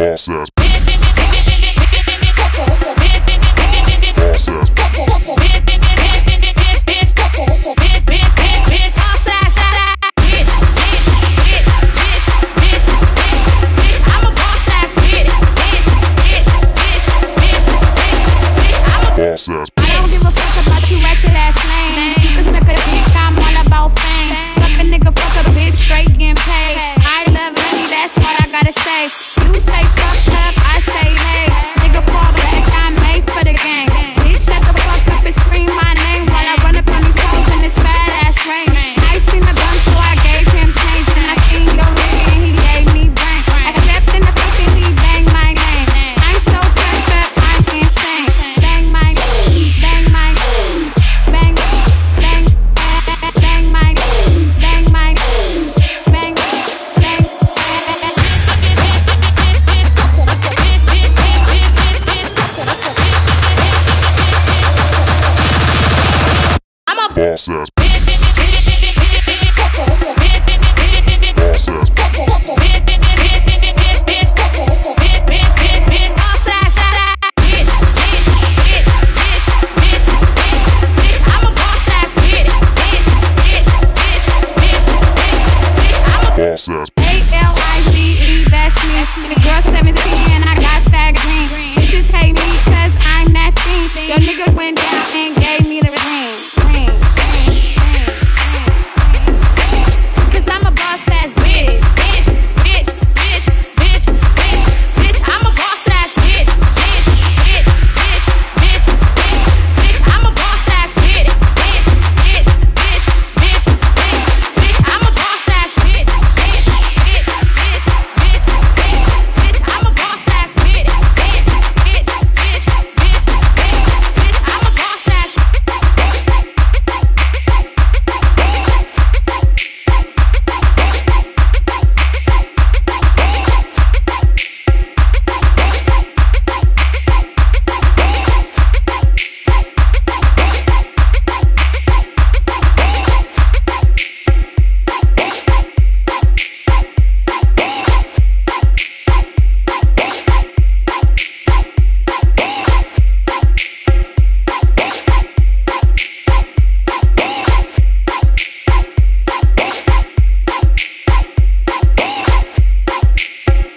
boss ass. I don't give a fuck about you ratchet ass lames. Cause suck a dick, I'm all about fame. Fuck a nigga, fuck a bitch, straight getting paid. I love money, that's what I gotta say. You say fucked up, I say hey. Nigga fall back, I'm made for the game. Bitch, shut the fuck up and scream my name while I run up on these hoes in this bad ass rain. I seen the gun, so I gave him pain. And I seen your nigga and he gave me brain. I stepped in the fucking he banged my name. I'm so turned up, I'm insane. Bang my bang my bang bang bang my bang my bang bang. I'm a Boss ass. Boss ass. A-L-I-Z-E, that's me. The girl 17 and I got that green. Bitches hate me cause I'm that thing. Your nigga